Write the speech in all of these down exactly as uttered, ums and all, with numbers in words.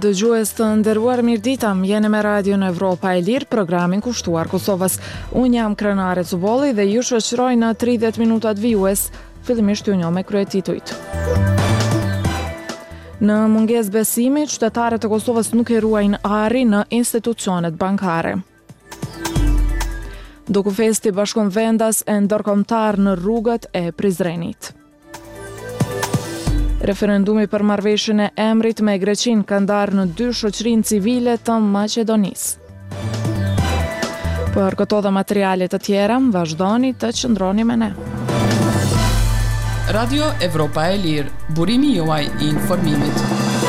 Dëgjues të nderuar, mirëdita, jeni me Radion Evropa e Lirë, programin kushtuar Kosovës. Unë jam Krenare Cubolli dhe ju shoqëroj në tridhjetë minutat vijues, fillimisht ju njoh me kryetitujt. Në mungesë besimi, qytetarët e Kosovës nuk e ruajnë arin në institucionet bankare. Dokufesti bashkon vendas e ndërkombëtar në rrugët e Prizrenit. Referendumi për marrëveshjen e emrit me Greqinë ka ndarë në dy shoqërinë civile të Maqedonisë. Për këto dhe materiale të tjera, vazhdoni të qëndroni me ne. Radio Evropa e Lirë, burimi juaj i informimit.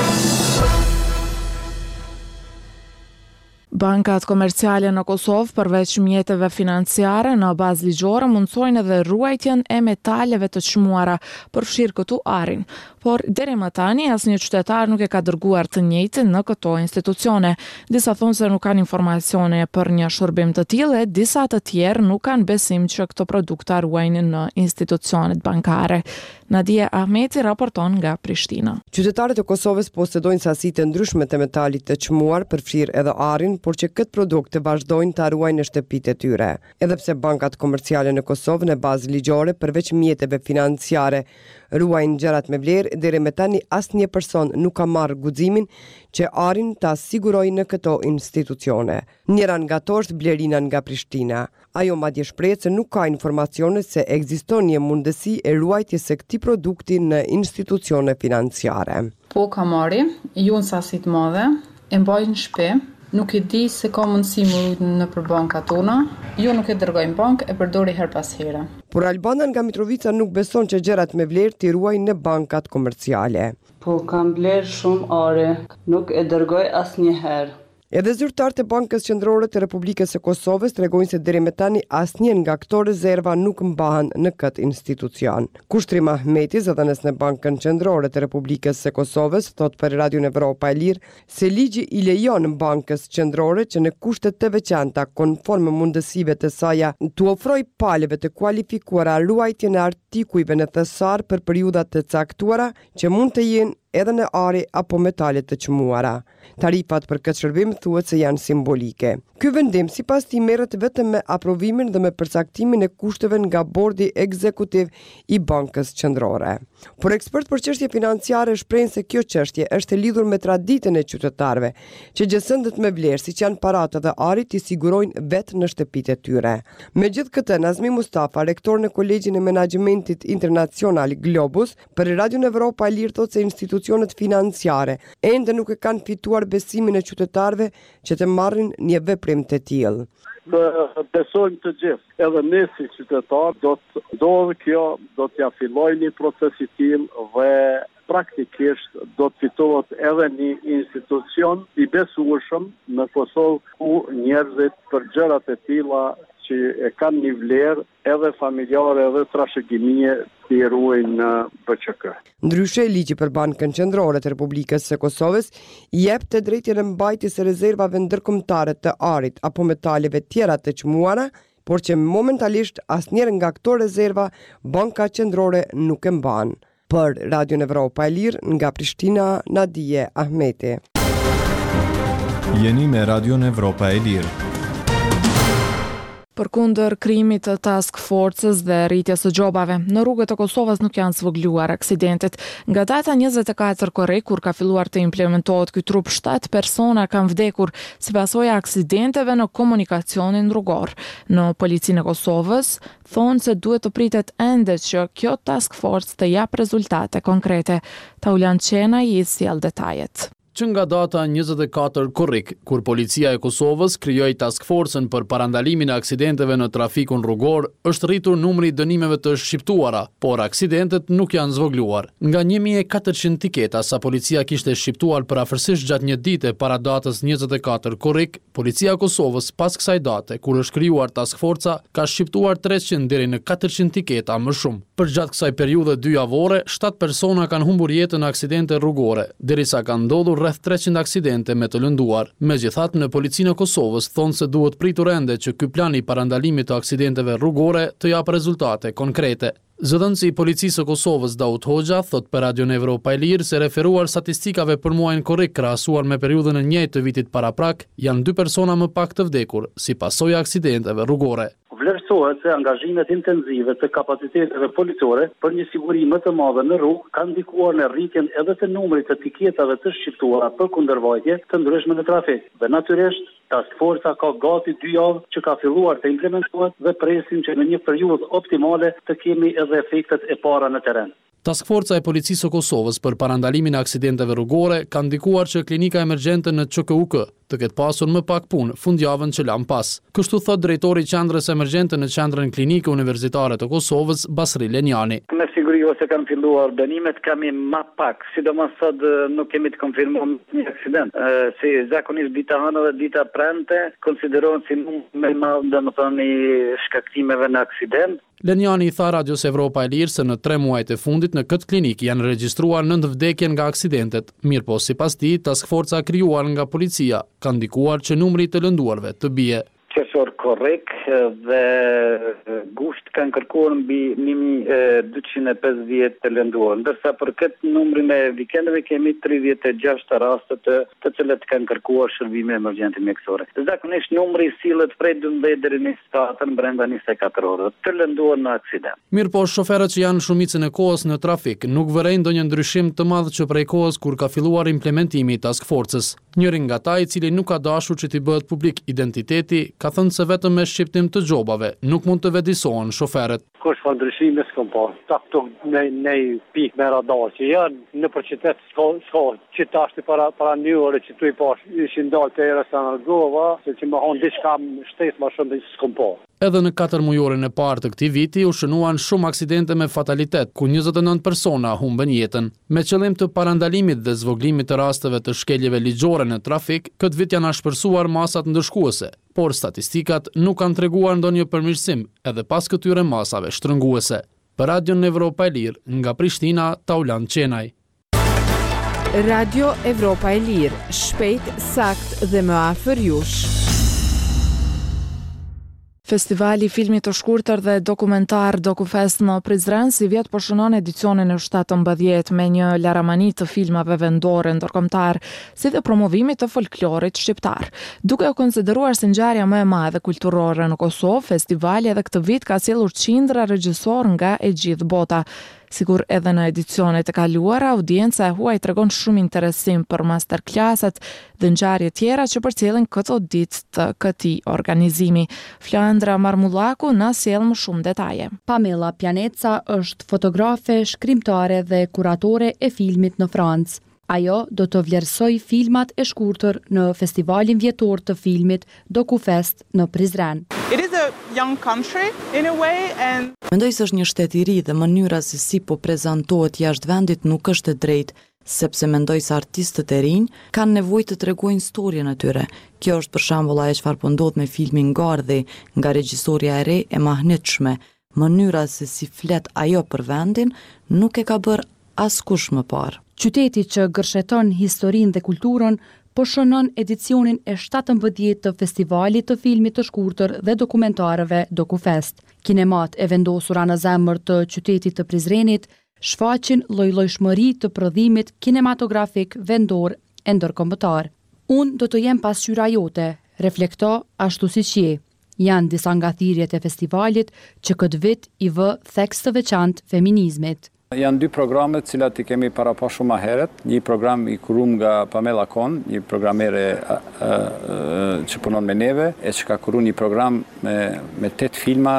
Bankat komerciale në Kosovë, përveç mjeteve financiare në bazë ligjore, mundsojnë edhe ruajtjen e metaleve të çmuara, përfshirë këtu arin. Por deri më tani asnjë qytetar nuk e ka dërguar të njëjtin në këto institucione. Disa thonë se nuk kanë informacione për një shërbim të tillë, e disa të tjerë nuk kanë besim që këto produkte ruajnë në institucionet bankare. Nadia Ahmeti raporton nga Prishtina. Qytetarët e Kosovës posedojnë sasi të ndryshme të metalit të çmuar, përfshirë edhe arin, por që këtë produkte vazhdojnë të ruajnë në shtëpitë e tyre. Edhe pse bankat komerciale në Kosovë në bazë ligjore, përveç mjeteve financiare, ruajnë gjërat me vlerë, deri me tani asnjë person nuk ka marrë guximin që arin ta sigurojë në këto institucione. Njëra nga to është Blerina nga Prishtina. Ajo madje shpreh se nuk ka informacione se ekziston një mundësi e ruajtjes së këtij produkti në institucione financiare. Po ka marri, ju në sasi të madhe, e mbaj në shtëpi. Nuk e di se ka mundësi më rujtë në për banka tona, jo nuk e dërgojnë bank, e përdori her pas here. Por Albana nga Mitrovica nuk beson që gjërat me vlerë t'i ruajnë në bankat komerciale. Po kam vlerë shumë are, nuk e dërgoj asnjëherë. Edhe zyrtarët e Bankës Qendrore të Republikës së Kosovës tregojnë se deri me tani asnjë nga këto rezerva nuk mbahen në këtë institucion. Kushtrim Ahmeti, zëdhënës në Bankën Qendrore të Republikës së Kosovës, thot për Radion Evropa e Lirë se ligji i lejon Bankës Qendrore që në kushte të veçanta konform mundësive të saj të ofrojë palëve të kualifikuara ruajtjen e artikujve në thesar për periudha të caktuara që mund të jenë edhe në ari apo metale të çmuara. Tarifat për këtë shërbim thuhet se janë simbolike. Ky vendim sipas tij merret vetëm me aprovimin dhe me përcaktimin e kushteve nga bordi ekzekutiv i Bankës Qendrore. Por ekspert për çështje financiare shprehin se kjo çështje është e lidhur me traditën e qytetarëve, që gjësëndët me vlerë siç janë paratë dhe ari t'i sigurojnë vetë në shtëpitë e tyre. Megjithatë, Nazmi Mustafa, rektor në Kolegjin e Menaxhimentit Internacional Globus, për Radion Evropa e Lirë thotë se institucionet financiare ende nuk e kanë fituar besimin e qytetarëve që të marrin një veprim të tillë. Besojmë të gjithë, edhe ne si qytetar do të ndodhë kjo, do t'ja filloj një proces i tillë dhe praktikisht do të fitohet edhe një institucion i besueshëm në Kosovë ku njerëzit për gjërat e tilla që e kanë një vlerë edhe familjare edhe trashëgimie t'i ruajnë në B Q K. Ndryshe, ligji për Bankën Qendrore të Republikës së Kosovës jep të drejtën e mbajtjes së rezervave ndërkombëtare të arit apo metaleve tjera të çmuara, por që momentalisht asnjëherë nga këto rezerva Banka Qendrore nuk e mban. Për Radion Evropa e Lirë nga Prishtina, Nadia Ahmeti. Jeni me Radion Evropa e Lirë. Përkundër krijimit të task forces dhe rritjes së gjobave, në rrugët e Kosovës nuk janë zvogluar aksidentet. Nga data njëzet e katër korrik, kur ka filluar të implementohet ky trup, shtat persona kanë vdekur si pasojë e aksidenteve në komunikacionin rrugor. Në Policinë e Kosovës thonë se duhet të pritet ende që kjo task force të jap rezultate konkrete. Taulan Qena i sjell detajet. Që nga data njëzet e katër korrik, kur policia e Kosovës krijoi task force-ën për parandalimin e aksidenteve në trafikun rrugor, është rritur numri i dënimeve të shqiptuara, por aksidentet nuk janë zvogluar. Nga një mijë e katërqind tiketa sa policia kishte shqiptuar për afërsisht gjatë një dite para datës njëzet e katër korrik, policia e Kosovës pas kësaj date, kur është krijuar task forca, ka shqiptuar treqind deri në katërqind tiketa më shumë. Për gjatë kësaj periudhe dy javore, shtat persona kanë humbur jetën në aksidente rrugore, derisa kanë ndodhur rreth treqind aksidente me të lënduar. Megjithatë, në Policinë e Kosovës thonë se duhet pritur ende që ky plan i parandalimit të aksidenteve rrugore të japë rezultate konkrete. Zëdhënësi i policisë së Kosovës Daud Hoxha thot për Radion Evropa e Lirë se referuar statistikave për muajin korrik krahasuar me periudhën e njëjtë të vitit paraprak, janë dy persona më pak të vdekur si pasojë e aksidenteve rrugore. Vlerësohet se angazhimet intensive të kapaciteteve policore për një siguri më të madhe në rrugë kanë ndikuar në rritjen edhe të numrit të tiketave të shqiptuara për kundërvajtje të ndryshme në trafik. Dhe natyrisht, task forca ka gati dy javë që ka filluar të implementohet dhe presim që në një periudhë optimale të kemi edhe efektet e para në terren. Task Forca e Policisë së Kosovës për parandalimin e aksidenteve rrugore ka ndikuar që klinika emergjente në Q K U K të ketë pasur më pak punë fundjavën që lam pas. Kështu thot drejtori i qendrës emergjente në qendrën klinike universitare të Kosovës, Basri Lenjani. Me siguri ose kanë filluar dënimet, kemi më pak, sidomos sot nuk kemi të konfirmuar një aksident. E, si zakonisht dita hënë dhe dita premte konsiderohen si numër më i madh, domethënë i shkaktimeve në aksident. Lenjani i tha Radios Evropa e Lirë se në tre muajt e fundit në këtë klinik janë regjistruar nëntë vdekje nga aksidentet, mirë po sipas tij task forca krijuar nga policia ka ndikuar që numri i të lënduarve të bie. Qësor korrekt dhe gusht kanë kërkuar mbi një mijë e dyqind e pesëdhjetë të lënduar, ndërsa për këtë numrin e vikendeve kemi tridhjetë e gjashtë raste të, të cilët kanë kërkuar shërbime emergjente mjekësore. Zakonisht numri sillet prej dymbëdhjetë deri në njëzet e katër brenda njëzet e katër orëve të lënduar në aksident. Mirë po shoferët që janë shumicën e kohës në trafik nuk vërejnë ndonjë ndryshim të madh që prej kohës kur ka filluar implementimi i task forcës. Njëri nga ata i cili nuk ka dashur që t'i bëhet publik identiteti ka thënë se vetëm me shqiptim të gjobave nuk mund të vedisohen shoferët. Kush fa ndryshime s'kom pa. Ta këtu në në pikë me radar që janë në për qytet s'ka s'ka që tashti para para një ore që tu i pash ishin dalë të era sa në gova, se që më hon diçka shtesë më shumë dhe s'kom pa. Edhe në katër mujorin e parë të këtij viti u shënuan shumë aksidente me fatalitet, ku njëzet e nëntë persona humbën jetën. Me qëllim të parandalimit dhe zvoglimit të rasteve të shkeljeve ligjore në trafik, këtë vit janë ashpërsuar masat ndëshkuese, por statistikat nuk kanë treguar ndonjë përmirësim edhe pas këtyre masave shtrënguese. Për Radion Evropa e Lirë, nga Prishtina, Taulan Qenaj. Radio Evropa e Lirë, shpejt, sakt dhe më afër jush. Festivali i filmit të shkurtër dhe dokumentar DokuFest në Prizren si vjet po shënon edicionin e shtatëmbëdhjetë me një laramani të filmave vendore ndërkombëtar, si dhe promovimit të folklorit shqiptar. Duke u konsideruar si ngjarja më e madhe kulturore në Kosovë, festivali edhe këtë vit ka sjellur qindra regjisor nga e gjithë bota. Sigur edhe në edicionet e kaluara, audienca e huaj tregon shumë interesim për masterclasset dhe ngjarje tjera që përcjellin këto ditë të këtij organizimi. Flandra Marmullaku na sjell më shumë detaje. Pamela Pianeca është fotografe, shkrimtare dhe kuratore e filmit në Francë. Ajo do të vlerësoj filmat e shkurtër në festivalin vjetor të filmit DokuFest në Prizren. It is a young country in a way and Mendoj se është një shtet i ri dhe mënyra se si po prezantohet jashtë vendit nuk është e drejtë, sepse mendoj se artistët e rinj kanë nevojë të tregojnë historien e tyre. Kjo është për shembull ajo çfarë po ndodh me filmin Gardhi nga regjisorja e re e mahnitshme. Mënyra se si flet ajo për vendin nuk e ka bërë askush më parë. Qyteti që gërsheton historinë dhe kulturën po shënon edicionin e shtatëmbëdhjetë të festivalit të filmit të shkurtër dhe dokumentarëve DokuFest. Kinemat e vendosura në zemër të qytetit të Prizrenit shfaqin lloj-llojshmëri të prodhimit kinematografik vendor e ndërkombëtar. Unë do të jem pasqyra jote, reflekto ashtu siç je. Janë disa nga thirrjet e festivalit që këtë vit i vë theks të veçantë feminizmit. Janë dy programe të cilat i kemi para pa shumë herët. Një program i kurum nga Pamela Kon, një programere a, a, a, që punon me neve, e që ka kuru një program me, me tet filma,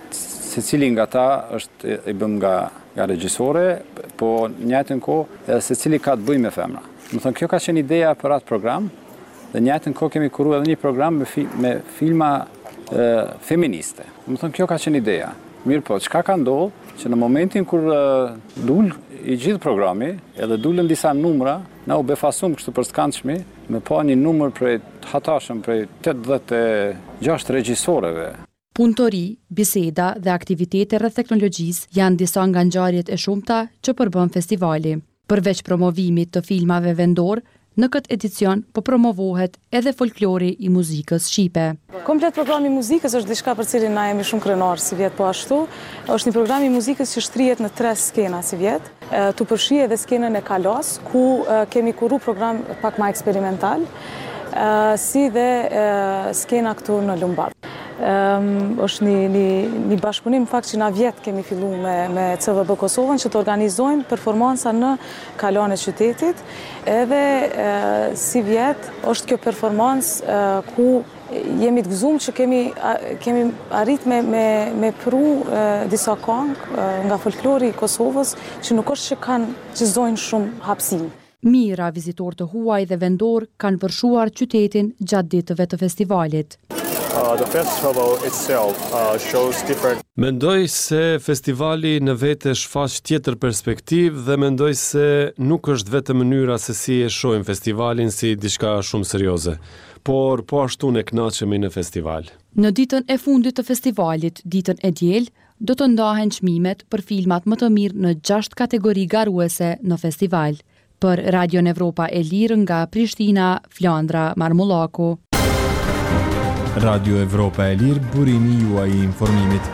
se cili nga ta është i bëm nga, nga regjisore, po njëjtën kohë edhe se cili ka të bëjë me femra. Më thënë, kjo ka qenë ideja për atë program, dhe njëjtën kohë kemi kuru edhe një program me, fi, me filma e, feministe. Më thënë, kjo ka qenë ideja. Mirë po, çka ka ndodhur? Që në momentin kur uh, dul i gjithë programi, edhe dulën disa numra, na u befasum kështu për skandshmi, me pa një numër prej të hatashëm prej tetëdhjetë e gjashtë regjisoreve. Punëtori, biseda dhe aktivitete rreth teknologjisë janë disa nga ngjarjet e shumta që përbën festivali. Përveç promovimit të filmave vendor, Në këtë edicion po promovohet edhe folklori i muzikës shqipe. Komplet programi i muzikës është diçka për cilin na jemi shumë krenar si vjet, po ashtu është një program i muzikës që shtrihet në tre skena si vjet. Tu përfshi edhe skenën e Kalos, ku kemi kurru program pak më eksperimental, si dhe skena këtu në Lumbard. Um, është një, një, një bashkëpunim fakt që na vjet kemi fillu me, me C V B Kosovën që të organizojmë performansa në kalon e qytetit, edhe uh, si vjet është kjo performancë uh, ku jemi të gëzuar që kemi, uh, kemi arrit me, me, me pru uh, disa këngë uh, nga folklori i Kosovës që nuk është që kanë që zojnë shumë hapësinë. Mira vizitor të huaj dhe vendor kanë përshuar qytetin gjatë ditëve të festivalit. Uh, the festival itself uh, shows different. Mendoj se festivali në vetë shfaq tjetër perspektiv dhe mendoj se nuk është vetëm mënyra se si e shohim festivalin si diçka shumë serioze, por po ashtu ne kënaqemi në festival. Në ditën e fundit të festivalit, ditën e diel, do të ndahen çmimet për filmat më të mirë në gjashtë kategori garuese në festival. Për Radio Evropa e Lirë nga Prishtina, Flandra Marmullaku. Radio Evropa e Lirë, burimi juaj i informimit.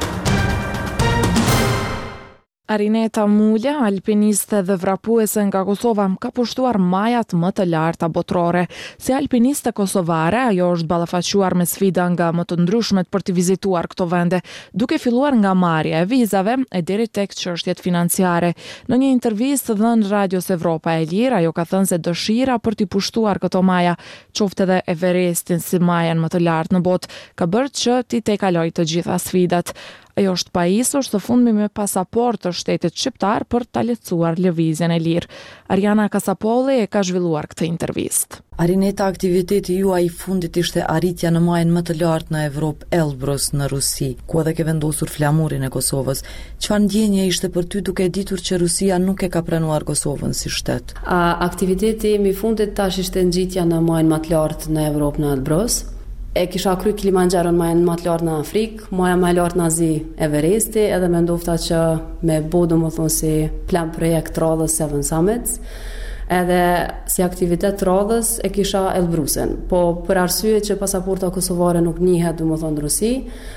Arineta Mulja, alpiniste dhe vrapuese nga Kosova, ka pushtuar majat më të larta botërore. Si alpiniste kosovare, ajo është ballafaquar me sfida nga më të ndryshmet për të vizituar këto vende, duke filluar nga marrja e vizave e deri tek çështjet financiare. Në një intervistë dhënë Radios Evropa e Lirë, ajo ka thënë se dëshira për të pushtuar këto maja, qoftë edhe Everestin si majën më të lartë në botë, ka bërë që ti te kaloj të gjitha sfidat. Ajo është pajisur së fundmi me pasaport të shtetit shqiptar për ta lehtësuar lëvizjen e lirë. Ariana Kasapolli e ka zhvilluar këtë intervistë. Arineta, aktiviteti juaj i fundit ishte arritja në majën më të lartë në Evropë, Elbrus në Rusi, ku edhe ke vendosur flamurin e Kosovës. Çfarë ndjenje ishte për ty duke ditur që Rusia nuk e ka pranuar Kosovën si shtet? A, aktiviteti im i fundit tash ishte ngjitja në majën më të lartë në Evropë në Elbrus. E kisha kry Kilimanjaron majën më të lartë në Afrikë, maja më e lartë në Azi, Everesti, edhe me ndofta që me bo do më thonë si plan projekt radhës Seven Summits, edhe si aktivitet radhës e kisha Elbrusin. Po për arsye që pasaporta kosovare nuk njihet do më thonë Rusi,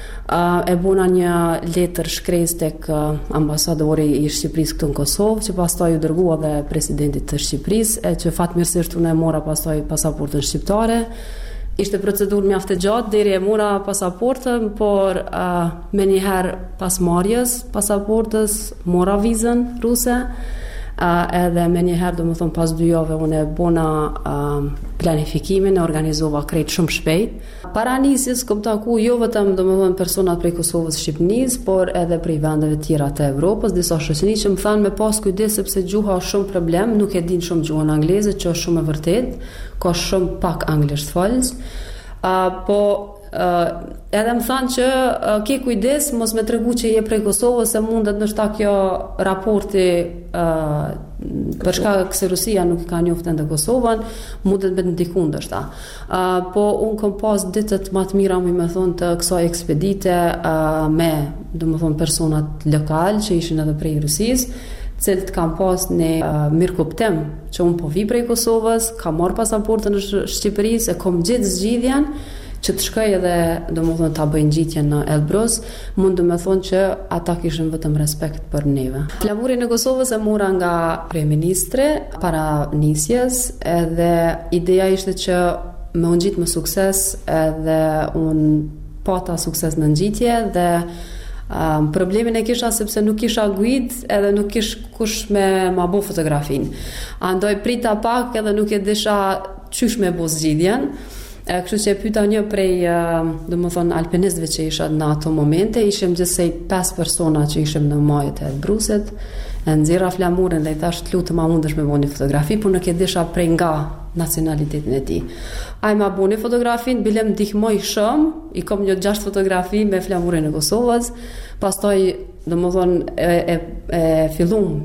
e buna një letër shkres tek ambasadori i Shqipërisë këtu në Kosovë, që pastaj u dërgua dhe presidentit të Shqipërisë, e që fatmirësisht unë e mora pastaj pasaportën shqiptare. Ishte procedurë mjaft e gjatë deri e mora pasaportën, por uh, me njëherë pas marrjes pasaportës mora vizën ruse, uh, edhe me njëherë do më thonë pas dy jave unë e bona uh, planifikimin e organizova krejt shumë shpejt. Para nisjes kom taku jo vetëm do më thonë personat prej Kosovës Shqipënisë, por edhe prej vendeve tjera të Evropës, disa shoqëri që më thanë me pas kujdes sepse gjuha është shumë problem, nuk e din shumë gjuhën angleze, që është shumë e vërtet, ka shumë pak anglisht folës, uh, po uh, edhe më thanë që uh, ke kujdes mos me tregu që je prej Kosovës, se mundet nështë kjo raporti uh, për shkak se Rusia nuk ka njoftë ende Kosovën, mundet me të ndikun dështa. Uh, po unë kom pas ditët më të mira mi me thonë të kësaj ekspedite uh, me, do më thonë, personat lokal që ishin edhe prej Rusisë, cilët kam pas në uh, mirë kuptim që unë po vi prej Kosovës, kam marrë pasaportën në Shqipërisë, e kom gjithë zgjidhjen që të shkoj edhe do më thonë ta bëjnë gjitjen në Elbrus, mund do më thonë që ata kishin vetëm respekt për neve. Flamurin e Kosovës e mora nga kryeministri para nisjes, edhe ideja ishte që me unë gjitë me sukses, edhe unë pata sukses në ngjitje, dhe Um, problemin e kisha sepse nuk kisha guid edhe nuk kish kush me ma bo fotografin. Andoj prita pak edhe nuk e disha qysh me bo zgjidhjen. E, kështu që e pyta një prej uh, do më thonë alpinistëve që isha në ato momente, ishim gjithsej pesë persona që ishim në majët e Elbrusit, e nxjerra flamurin dhe i thash të lutem a mundesh me bo një fotografi, por nuk e disha prej nga nacionalitetin e tij. Ai ma bo një fotografin, bile më ndihmoj shumë, i kom një gjashtë fotografi me flamurin e Kosovës, pastaj do më thonë e, e, e fillum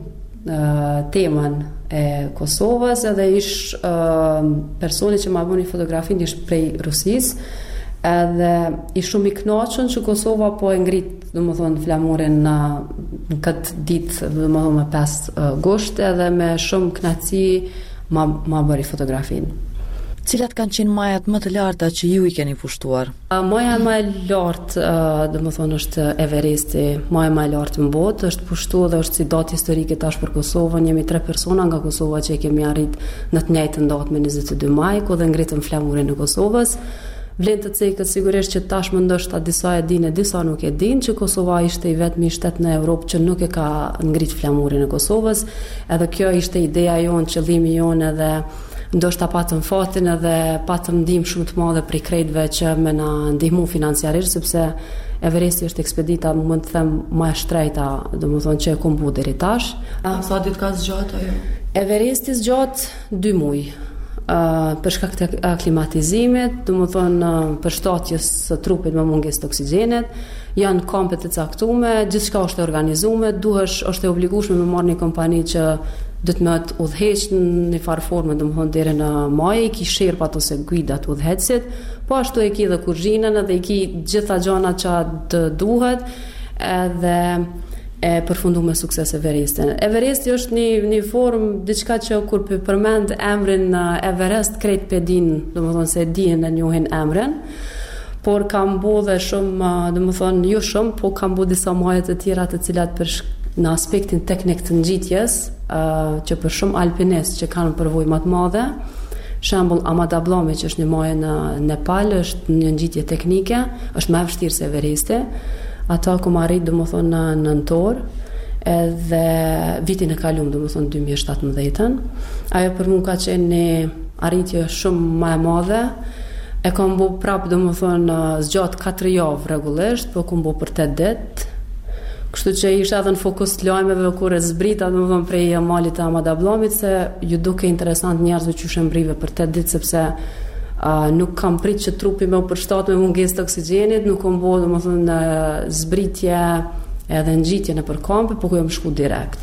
uh, temën e Kosovës, edhe ish uh, personi që ma bo një fotografin ish prej Rusisë, edhe i shumë i kënaqur që Kosova po e ngrit, do më thonë, flamurin në, në këtë ditë, do më thonë, me pesë uh, gusht, edhe me shumë kënaqësi ma, ma bëri fotografinë. Cilat kanë qenë majat më të larta që ju i keni pushtuar? Maja më e lartë, do të thonë, është Everesti, maja më e lartë në botë, është pushtuar dhe është si datë historike tash për Kosovën. Jemi tre persona nga Kosova që kemi arrit në të njëjtën datë me njëzet e dy maj, ku dhe ngritëm flamurin e Kosovës. Vlen të cekët sigurisht që tash më ndoshta disa e dinë, disa nuk e dinë që Kosova ishte i vetmi shtet në Evropë që nuk e ka ngrit flamurin e Kosovës. Edhe kjo ishte ideja jonë, qëllimi jonë, edhe ndoshta patëm fatin edhe patëm ndihmë shumë të madhe prej krejtëve që më na ndihmu financiarisht, sepse Everesti është ekspedita, mund të them, më e shtrenjta, domethënë që e kam bu deri tash. Sa ditë ka zgjatë ajo? Everesti zgjat dy muaj. Uh, për shkak të aklimatizimit, domethënë uh, për shtatjes së trupit me mungesë të oksigjenit, janë kampe të caktuara, gjithçka është e organizuar, duhesh është e obligueshme me marrë një kompani që do të më të udhëheq në një farë forme, domethënë deri në maj, i ki sherpat ose guidat udhëhecit, po ashtu e ki dhe kuzhinën edhe i ki gjitha gjanat që të duhet, edhe e përfundu me sukses Everestin. Everesti është një, një formë, diçka që kur përmend emrin Everest, krejt për din, do më thonë se din e njohin emrin, por kam bu dhe shumë, do më thonë, jo shumë, po kam bu disa majet të tjera të cilat për në aspektin teknik të ngjitjes, uh, që për shumë alpinist që kanë përvojë më të madhe, shembull Amada Ablomi që është një majë në Nepal, është një ngjitje teknike, është më e vështirë se Everesti. Ata ku më arrit, domethënë në nëntor, edhe vitin e kaluar, domethënë dy mijë e shtatëmbëdhjetën. Ajo për mua ka qenë një arritje shumë më e madhe. E kam bu prapë, domethënë zgjat katër javë rregullisht, po kam bu për tetë ditë. Kështu që isha edhe në fokus të lajmeve kur e zbrita, domethënë prej malit të Amada Ablomit, se ju duke interesant njerëzve që shembrive për tetë ditë, sepse Uh, nuk kam prit që trupi me u përshtat me mungesë të oksigjenit, nuk kam bo domethënë zbritje edhe ngjitje në përkampe, po ku jam shku direkt.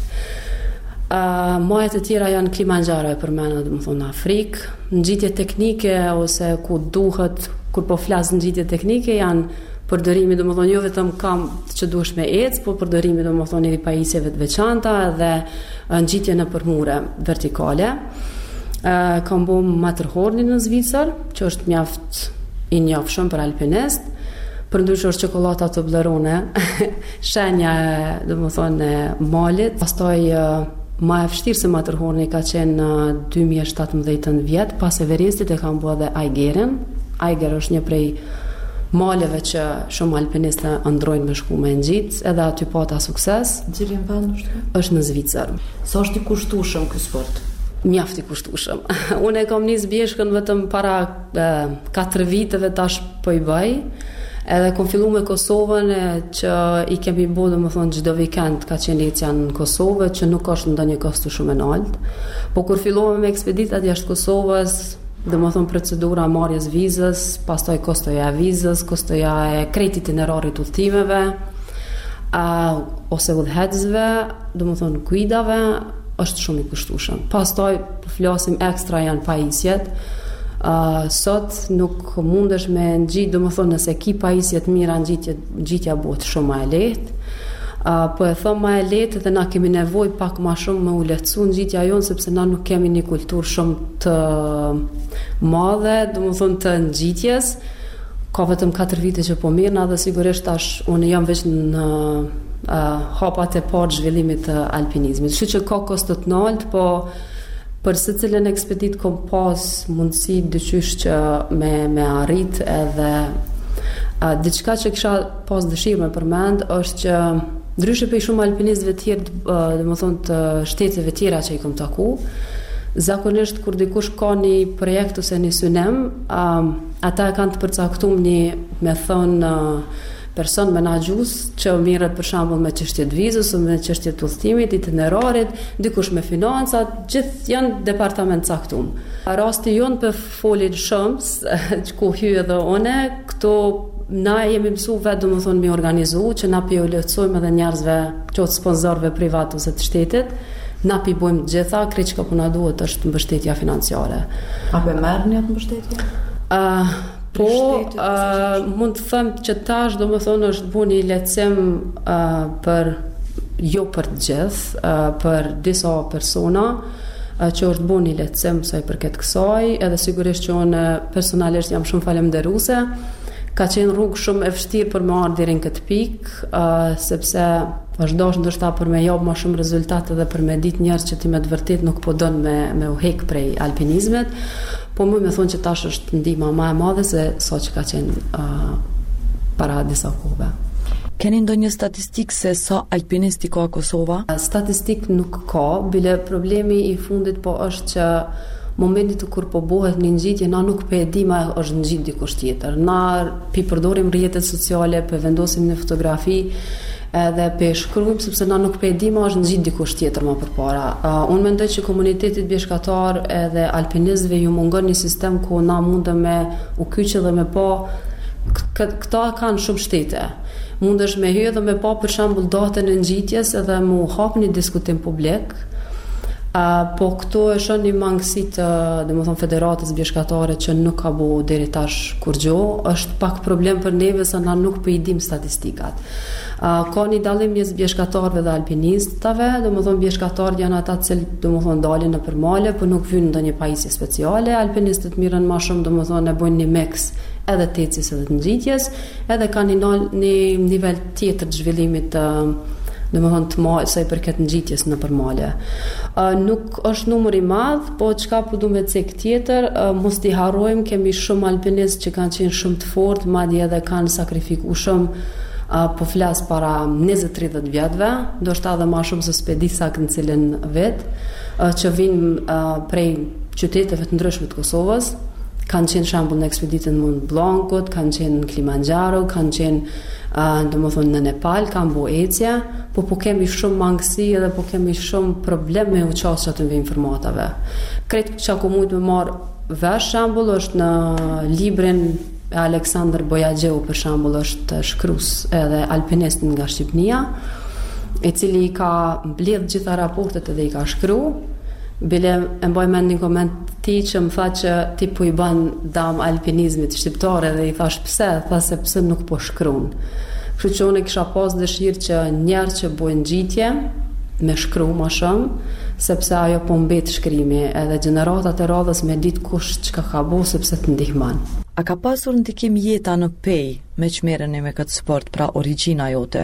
Uh, Majet e tjera janë Kilimanjaro e përmena, domethënë në Afrikë, ngjitje teknike ose ku duhet, kur po flas ngjitje teknike janë përdorimi, domethënë jo vetëm kam që duhesh me ecë, po përdorimi domethënë i pajisjeve të veçanta dhe ngjitje në përmure vertikale. Uh, kam bo Matterhornin në Zvicër, që është mjaft i njohshëm për alpinist, përndryshe është çokolata të Toblerone, shenja e, domethënë, e malit. Pastaj uh, më e vështirë se Matterhorni ka qenë në dy mijë e shtatëmbëdhjetën vjet, pas Everestit e kam bua dhe Aigerin. Aiger është një prej maleve që shumë alpinistë ndrojnë me shku me ngjit, edhe aty pata sukses. Cilin vend është? Është në Zvicër. Sa është i kushtueshëm ky sport? Mjaft i kushtueshëm. Unë e kam nis bjeshkën vetëm para katër viteve tash po i bëj. Edhe kam filluar me Kosovën e, që i kemi bërë domethënë çdo vikend ka qenë ecja në Kosovë, që nuk është ndonjë kosto shumë e lartë. Po kur fillova me ekspeditat jashtë Kosovës, domethënë procedura marrjes vizës, pastaj kostoja e vizës, kostoja e krejt itinerarit udhëtimeve, a ose udhëhecëve, domethënë guidave, është shumë i kushtueshëm. Pastaj flasim ekstra janë pajisjet. Uh, sot nuk mundesh me ngjit, domethënë nëse ki pajisje të mira, ngjitja ngjitja bëhet shumë më e lehtë. Uh, po e them më e lehtë dhe na kemi nevojë pak më shumë me u lehtësu ngjitja jonë, sepse na nuk kemi një kulturë shumë të madhe, domethënë të ngjitjes. Ka vetëm katër vite që po mirëna dhe sigurisht tash unë jam veç në uh, hapat e parë zhvillimit të alpinizmit. Kështu që ka kosto të lartë, po për secilën ekspedit kam pas mundësi dyqysh që me me arrit, edhe uh, diçka që kisha pas dëshirë me përmend është që ndryshe për shumë alpinistëve të tjerë, uh, domethënë të shteteve tjera që i kam taku, zakonisht kur dikush ka një projekt ose një synem, uh, ata e kanë të përcaktuar një, me thonë, uh, person menaxhues që mirret për shembull me çështjet vizës ose me çështjet udhëtimit, itinerarit, dikush me financat, gjithë janë departament caktuar. Rasti jon për folin shëms, që ku hyj edhe une, këto na jemi mësuar vetë domethënë mi organizu, që na pi u lehtësojmë edhe njerëzve, qoftë sponsorëve privat ose të shtetit, na pi bojmë gjitha, krejt që po na duhet është mbështetja financiare. A po merrni atë mbështetje? Uh, Po, uh, mund të them që tash domethënë është bu një lehtësim uh, për jo për të gjithë, uh, për disa persona, që është bu një lehtësim sa i përket kësaj, edhe sigurisht që unë personalisht jam shumë falemnderuese. Ka qenë rrugë shumë e vështirë për me ardhur deri në këtë pikë, uh, sepse është dashur ndoshta për me jap më shumë rezultate dhe për me ditë njerëz që ti me të vërtet nuk po don me me u hek prej alpinizmit, po më më thonë që tash është ndihma më e madhe se sa që ka qenë uh, para disa kohëve. Keni ndonjë statistikë se sa alpinisti ka Kosova? Statistik nuk ka, bile problemi i fundit po është që momentit kur po bëhet një ngjitje, na nuk pe e di ma është ngjit dikush tjetër. Na pi përdorim rrjetet sociale, pe vendosim në fotografi, edhe pe shkruajmë sepse na nuk pe e di ma është ngjit dikush tjetër më përpara. Uh, unë mendoj që komunitetit bjeshkatar edhe alpinistëve ju mungon një sistem ku na mundem me u kyçë dhe me pa këta kanë shumë shtete. Mundesh me hyj dhe me pa për shembull datën e ngjitjes edhe mu hap një diskutim publik. Uh, po këto e shon një mangësi të, domethënë, federatës bjeshkatare që nuk ka bu deri tash kur gjo, është pak problem për neve se na nuk po i dim statistikat. Uh, ka një dallim mes bjeshkatarëve dhe alpinistëve, domethënë bjeshkatarët janë ata që domethënë dalin nëpër male, po nuk vijnë ndonjë pajisje speciale, alpinistët mirën më shumë domethënë e bojnë një mix edhe të ecjes edhe të ngjitjes, edhe kanë një, një nivel tjetër të zhvillimit të dhe më thonë të ma, sa i përket ngjitjes në përmale. Uh, nuk është numër i madh, po çka po du me cek tjetër, uh, mos t'i harrojmë, kemi shumë alpinistë që kanë qenë shumë të fortë, madje edhe kanë sakrifikuar shumë, uh, po flas para njëzet tridhjet vjetëve, ndoshta edhe më shumë se s'pe di saktë në cilën vet, uh, që vinë uh, prej qyteteve të ndryshme të Kosovës. Kanë qenë shembull në ekspeditën Mont Blancut, kanë qenë në Kilimanjaro, kanë qenë uh, domethënë në Nepal, kanë bu ecje, po po kemi shumë mangësi edhe po kemi shumë probleme me u qasë atë në informatave. Kretë që ako mujtë me marë vesh shembull është në librin e Aleksandr Bojagjeu, për shembull është shkrues edhe alpinist nga Shqipnia, i cili i ka mbledh gjitha raportet edhe i ka shkru. Bile e mbaj mend një koment ti që më tha që ti po i ban dam alpinizmit shqiptare dhe i thash pse, tha se pse nuk po shkruan. Kështu që unë kisha pas dëshirë që njerë që bojnë ngjitje me shkru më shumë, sepse ajo po mbet shkrimi, edhe gjeneratat e radhës me ditë kush çka ka bo sepse të ndihman. A ka pasur ndikim jeta në pej me çmerreni me këtë sport, pra origjina jote?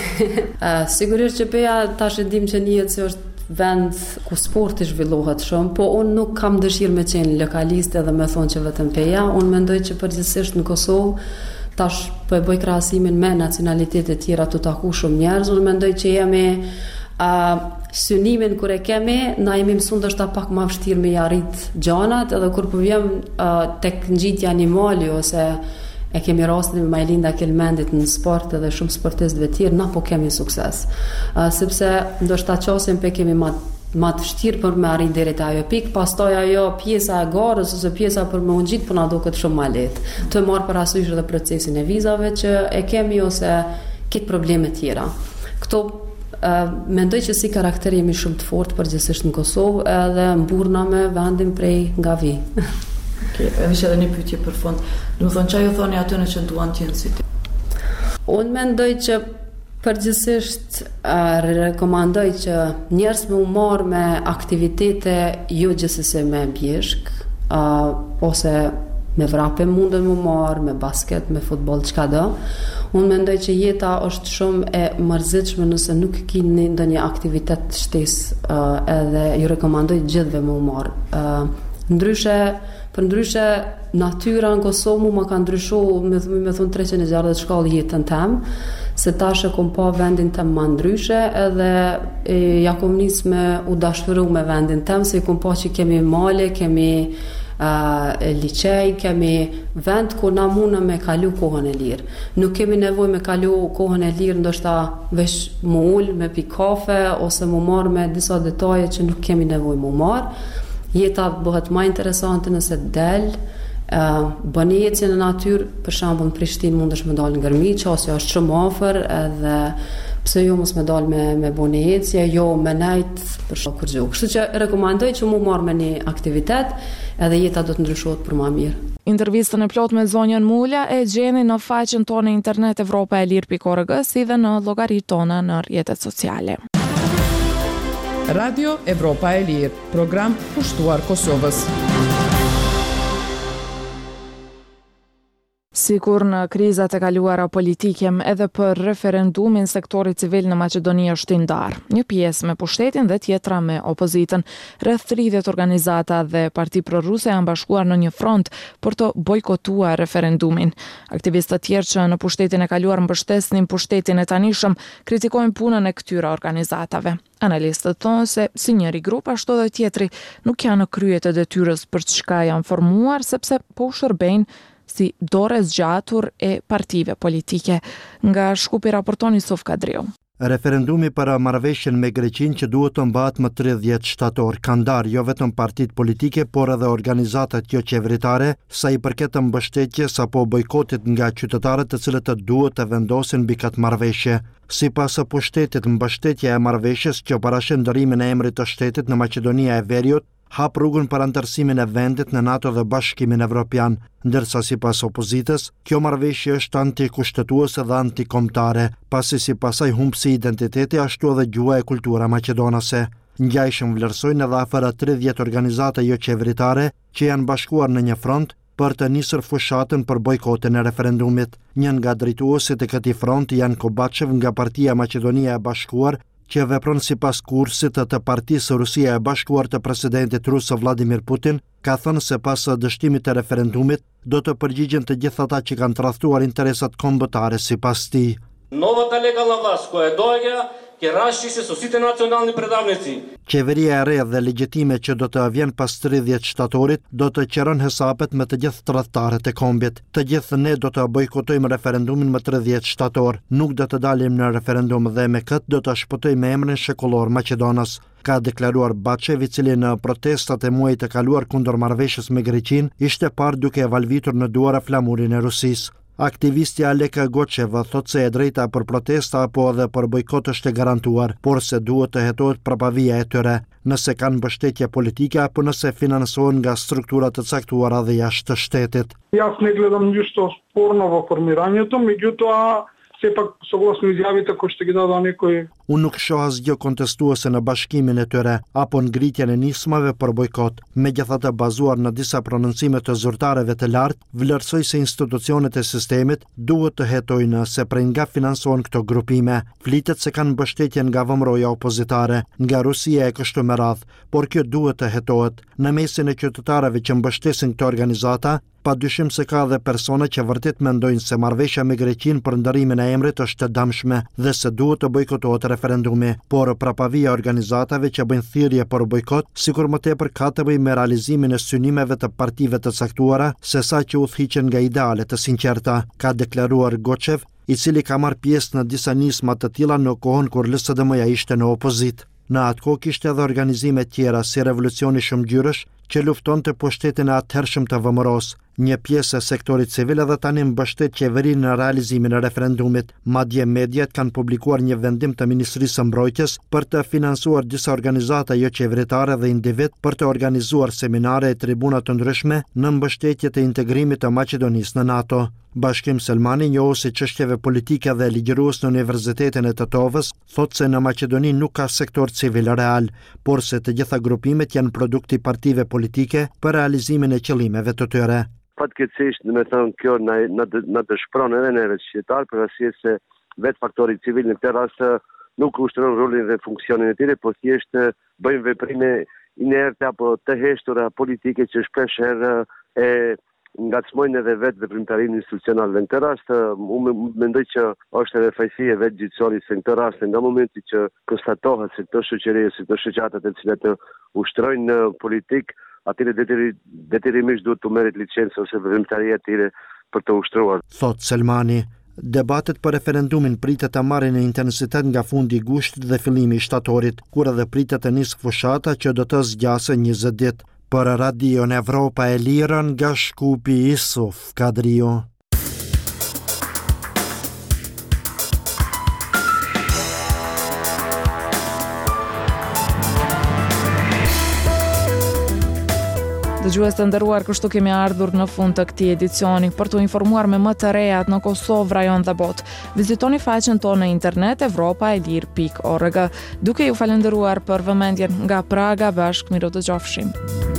uh, sigurisht që peja tash e dim që njihet se është vend ku sporti zhvillohet shumë, po unë nuk kam dëshirë me qenë lokaliste dhe me thonë që vetëm peja. Unë mendoj që përgjithsisht në Kosovë, tash po e bëj krahasimin me nacionalitetet tjera të taku shumë njerëz, unë mendoj që jemi uh, synimin kur e kemi, na jemi mësuar ndoshta pak më vështirë me i arrit gjanat, edhe kur po vjem uh, tek ngjitja animali ose e kemi rastin me Majlinda Kelmendit në sport edhe shumë sportistëve tjerë, na po kemi sukses. Uh, sepse ndoshta qasim pe kemi ma, ma të vështirë për me arrit deri te ajo pikë, pastaj ajo pjesa e garës ose pjesa për me u ngjit po na duket shumë ma lehtë. Të marr parasysh edhe procesin e vizave që e kemi ose këtë probleme tjera. Këto uh, mendoj që si karakter jemi shumë të fortë përgjithsisht në Kosovë edhe mburna me vendin prej nga vi. Okay, është edhe një pyetje për fund. Do të thonë çfarë ju thoni aty në që duan të jenë si ti? Unë mendoj që përgjithsisht uh, rekomandoj që njerëz me u marr me aktivitete jo gjithsesi me bjeshk, uh, ose me vrape mundën me marr, me basket, me futboll, çka do. Unë mendoj që jeta është shumë e mërzitshme nëse nuk keni ndonjë aktivitet shtesë, uh, edhe ju rekomandoj gjithëve me u marr. Uh, ndryshe Për ndryshe, natyra në Kosovë më ka ndryshu, me, me thunë treqind e gjashtëdhjetë shkallë jetën tem, se tash e kom pa vendin tem ma ndryshe, edhe e, ja kom nis me u dashuru me vendin tem, se i kom pa që kemi male, kemi uh, liçej, kemi vend ku na mundë me kalu kohën e lirë. Nuk kemi nevoj me kalu kohën e lirë, ndoshta vesh mu ullë, me pi kafe, ose mu marë me disa detaje që nuk kemi nevoj mu marë. Jeta bëhet më interesante nëse del, uh, bën ecje në natyrë, për shembull në Prishtinë mundesh me dalë në Gërmiç, ose është shumë afër, edhe pse jo mos me dalë me me bën ecje, jo me nejt për shkak të Kështu që rekomandoj që mu marr me një aktivitet, edhe jeta do të ndryshohet për më mirë. Intervistën e plot me zonjën Mulja e gjeni në faqen tonë internet evropa e lir pikë org, si dhe në llogaritë tona në rrjetet sociale. Radio Evropa e Lirë, program pushtuar Kosovës. Sikur në krizat e kaluara politike, edhe për referendumin sektori civil në Maqedoni është i ndarë. Një pjesë me pushtetin dhe tjetra me opozitën. Rreth tridhjetë organizata dhe parti proruse janë bashkuar në një front për të bojkotuar referendumin. Aktivistët tjerë që në pushtetin e kaluar mbështesnin pushtetin e tanishëm kritikojnë punën e këtyre organizatave. Analistët thonë se si njëri grup ashtu edhe tjetri nuk janë në krye të detyrës për çka janë formuar, sepse po u shërbejnë si dore zgjatur e partive politike. Nga Shkupi raporton Yusuf Kadriu. Referendumi për marrëveshjen me Greqinë që duhet të mbahet më tridhjetë shtator ka ndarë jo vetëm partitë politike, por edhe organizatat jo qeveritare, sa i përket mbështetjes apo bojkotit nga qytetarët të cilët të duhet të vendosin mbi këtë marrëveshje. Sipas së pushtetit, mbështetja e marrëveshjes që parashën ndërimin e emrit të shtetit në Maqedonia e Veriut hap rrugën për antarësimin e vendit në NATO dhe Bashkimin Evropian, ndërsa sipas opozitës, kjo marrëveshje është antikushtetuese dhe antikombëtare, pasi sipas saj humb si identiteti ashtu edhe gjuha e kultura maqedonase. Ngjajshëm vlerësojnë edhe afër tridhjetë organizata jo qeveritare që janë bashkuar në një front për të nisur fushatën për bojkotin e referendumit. Një nga drejtuesit e këtij fronti janë Kobachev nga Partia Maqedonia e Bashkuar, që vepron sipas kursit të partisë Rusia e Bashkuar të presidentit rus Vladimir Putin, ka thënë se pas dështimit të referendumit do të përgjigjen të gjithë ata që kanë tradhtuar interesat kombëtare sipas tij. Новата легална власт која доаѓа ќе расчисти со сите национални предавници. Qeveria e re dhe legjitime që do të vjen pas tridhjetë shtatorit do të qeron hesapet me të gjithë tradhtarët e kombit. Të gjithë ne do të bojkotojmë referendumin më tridhjetë shtator. Nuk do të dalim në referendum dhe me këtë do të shpëtojmë emrin shekullor Maqedonas, ka deklaruar Bachev, i cili në protestat e muajit të kaluar kundër marrëveshjes me Greqinë ishte parë duke valvitur në duara flamurin e Rusisë. Aktivisti Alek Goçeva thot se e drejta për protesta apo edhe për bojkot është e garantuar, por se duhet të hetohet prapavija e tyre, nëse kanë mbështetje politike apo nëse finansohen nga struktura të caktuara dhe jashtë të shtetit. Јас не гледам ништо спорно во формирањето, меѓутоа сепак согласно изјавите кои што ги дадоа некои. Unë nuk shoh asgjë kontestuese në bashkimin e tyre apo ngritjen e nismave për bojkot. Megjithatë, bazuar në disa prononcime të zyrtarëve të lartë, vlerësoj se institucionet e sistemit duhet të hetojnë se prej nga finansohen këto grupime. Flitet se kanë mbështetje nga vëmroja opozitare, nga Rusia e kështu me radhë, por kjo duhet të hetohet. Në mesin e qytetarëve që mbështesin këto organizata, pa dyshim se ka dhe persona që vërtet mendojnë se marrëveshja me Greqinë për ndërimin e emrit është e dëmshme dhe se duhet të bojkotohet referendumi, por prapavija organizatave që bëjnë thirrje për bojkot, sikur më tepër ka të bëjë me realizimin e synimeve të partive të caktuara, sesa që udhëhiqen nga ideale të sinqerta, ka deklaruar Goçev, i cili ka marrë pjesë në disa nisma të tilla në kohën kur L S D M-ja ishte në opozitë. Në atë kohë kishte edhe organizime tjera si Revolucioni Shumëgjyrësh që luftonte pushtetin e atëhershëm të V M R-os. Një pjesë e sektorit civil edhe tani mbështet qeverinë në realizimin e referendumit. Madje mediat kanë publikuar një vendim të Ministrisë së Mbrojtjes për të financuar disa organizata jo qeveritare dhe individ për të organizuar seminare e tribuna të ndryshme në mbështetje të integrimit të Maqedonisë në NATO. Bashkim Selmani, njohues i çështjeve politike dhe ligjërues në Universitetin e Tetovës, thotë se në Maqedoni nuk ka sektor civil real, por se të gjitha grupimet janë produkti partive politike për realizimin e qëllimeve të tyre. Fatkeqësisht, do të thonë, kjo na na na dëshpëron edhe neve qytetar, për arsye se vetë faktori civil në këtë rast nuk ushtron rolin dhe funksionin e tyre, por thjesht bëjnë veprime inerte apo të heshtura politike që shpesh herë e ngacmojnë edhe vetë veprimtarinë institucionale. Në këtë rast, unë mendoj që është edhe fajësi e vetë gjyqësorit se në këtë rast, nga momenti që konstatohet se këto shoqëri, se këto shoqatat e cilat ushtrojnë në politik, atyre detyrimisht duhet të merret licencë ose veprimtaria e tyre për të ushtruar. Thot Selmani. Debatet për referendumin pritet të marrin në intensitet nga fundi i gushtit dhe fillimi i shtatorit, kur edhe pritet të nisë fushata që do të zgjasë njëzet ditë. Për Radio Evropa e Lirë nga Shkupi, Yusuf Kadriu. Dëgjues të nderuar, kështu kemi ardhur në fund të këtij edicioni. Për të informuar me më të rejat në Kosovë, rajon dhe botë, vizitoni faqen tonë në internet evropa e lir pikë org. Duke ju falenderuar për vëmendjen nga Praga, bashkë miru dëgjofshim.